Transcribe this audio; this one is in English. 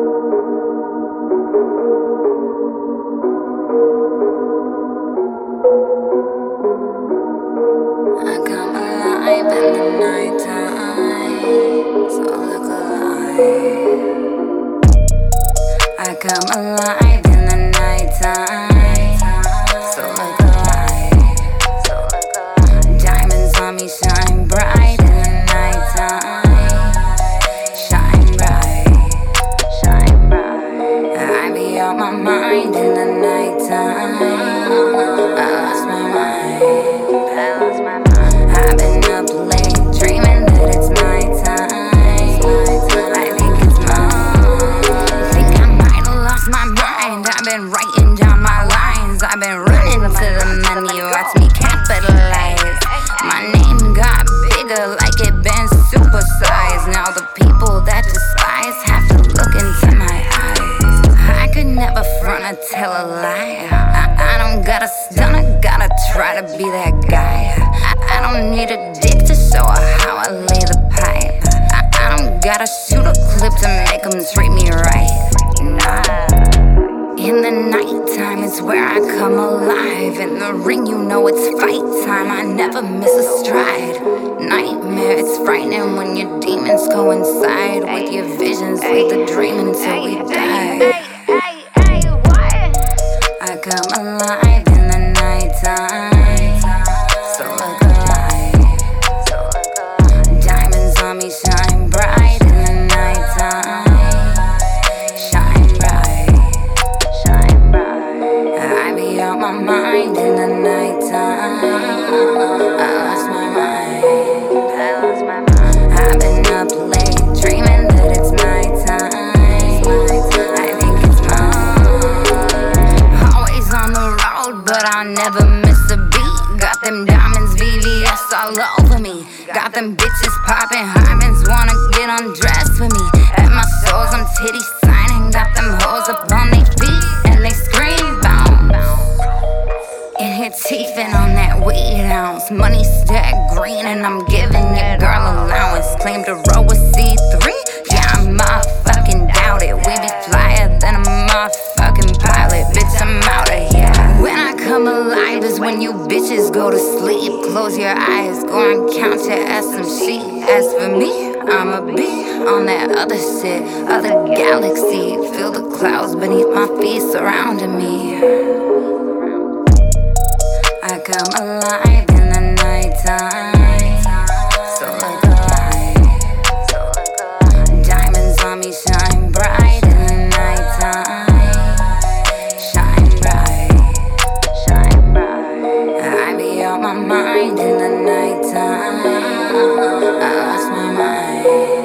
I come alive in the nighttime, so look alive. I come alive in the nighttime, so look alive. Diamonds on me shine bright in the nighttime, shine bright, shine bright. I be on my mind in the nighttime. I lost my mind. I've been up late dreaming that it's my time. I think it's mine. Think I might have lost my mind. I've been writing down my lines. I've been running to the money. Watch me capitalize. My name got bigger like it been supersized. Now the people that despise have to look into my eyes. I could never front or tell a lie. I don't gotta stunt, I gotta try to be that guy. I don't need a dick to show her how I lay the pipe. I don't gotta shoot a clip to make them treat me right. Nah. In the nighttime is where I come alive. In the ring, you know it's fight time. I never miss a stride. Nightmare, it's frightening when your demons coincide with your visions. Leave the dream until we die. I come alive in the nighttime, so look alive. Diamonds on me shine bright in the nighttime, shine bright, shine bright. I be on my mind in the nighttime. I lost my mind. I've been up late dreaming that it's my time. I think it's mine. Always on the road, but I'll never miss a beat. Got them diamonds, VVS all over me. Got them bitches popping, hymens wanna get undressed with me. At my shows, I'm titty signing. Got them hoes up on their feet, and they scream bounce. In here teething on that weed ounce. Money stack green, and I'm giving your girl allowance. Claim to roll with C3? Yeah, I motherfucking doubt it. We be flyer than a motherfucking pilot. Bitch, I'm out of here. When I come alive is when you bitches go to sleep. Close your eyes, go and count your ass some sheep. As for me, I'ma be on that other shit, other galaxy. Feel the clouds beneath my feet surrounding me. I come alive in the nighttime, so look alive. Diamonds on me shine bright in the nighttime, shine bright, shine bright. I be on my mind in the nighttime. I lost my mind.